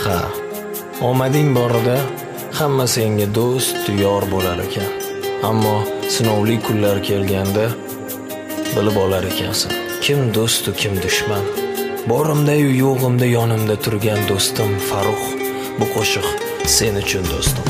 Ha, omading borida hamma senga do'st, yor bo'lar ekan. Ammo sinovli kunlar kelganda bilib olar ekansan. Kim do'st, kim dushman. Borimda-yu yo'g'imda yonimda turgan do'stim Farruh. Bu qo'shiq sen uchun do'stim.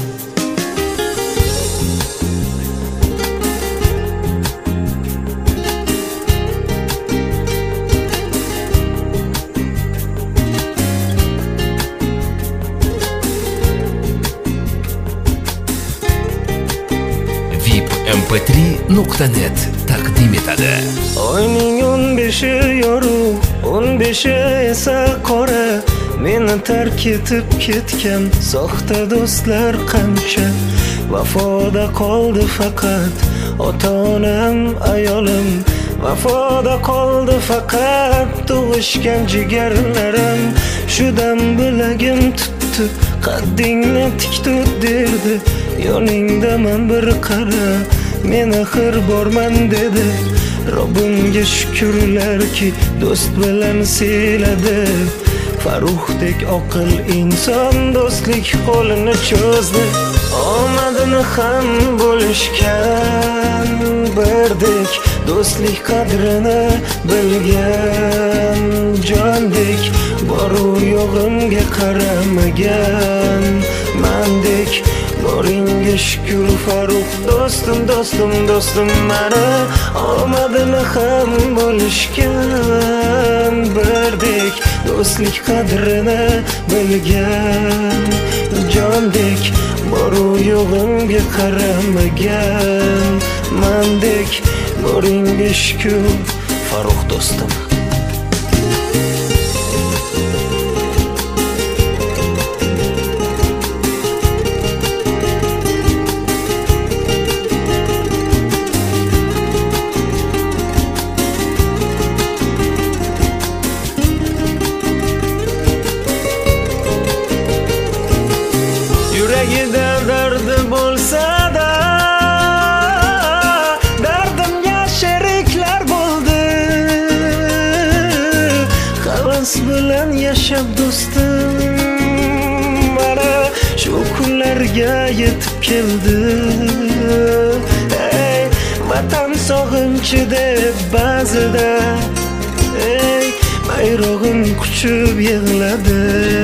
mp3.net taqdim etadi. Oyning 15-i yorug', 15-i esa qora. Meni tark etib ketgan soxta do'stlar qancha. Vafoda qoldi faqat ota-onam, ayolim. Vafoda qoldi faqat tug'ishgan jigarlarim. Shudam bilagim tutdi, qaddingni tik tut derdi. Yoningdaman bir qara, men axir borman dedi. Robbimga shukrlarki do'st bilan siyladi. Farruhdek oqil inson do'stlik qo'lini cho'zdi. Omadini ham bo'lishgan birdek, do'stlik qadrini bilgan jondek. Boru yo'g'imga qaramagan mandek. Boringga shukr Farruh do'stim, do'stim, do'stim mani. Omadini ham bo'lishgan birdek, do'stlik qadrini bilgan jondek. Boru yo'g'imga qaramagan mandek. Boringga shukr Farruh do'stim. Yuragida dardi bo'lsa-da, dardimga sheriklar bo'ldi. Havas bilan yashab do'stim, mana shu kunlarga yetib keldi. Ey, vatan sog'inchi deb ba'zida, ey, bayrog'im quchib yig'ladi.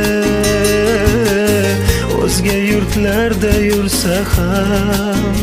O'zga yurtlarda yursa ham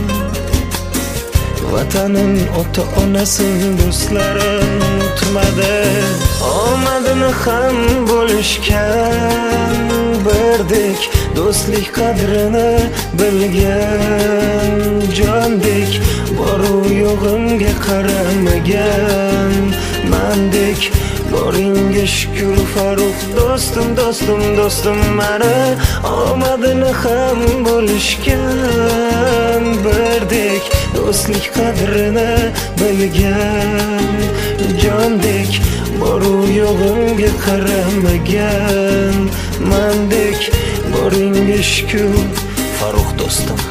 vatanin ota-onasin do'stlarin unutmadi. Omadini ham bo'lishgan birdek, do'stlik qadrini bilgan jondek. Boru yo'g'imga qaramagan mandek. Boringga shukr Farruh do'stim, do'stim, do'stim mani. Omadini ham bo'lishgan birdek, do'stlik qadrini bilgan jondek. Boru yo'g'imga qaramagan mandek. Boringga shukr Farruh do'stim.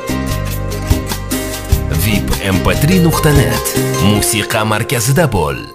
mp3.net musiqa markazida bo'l.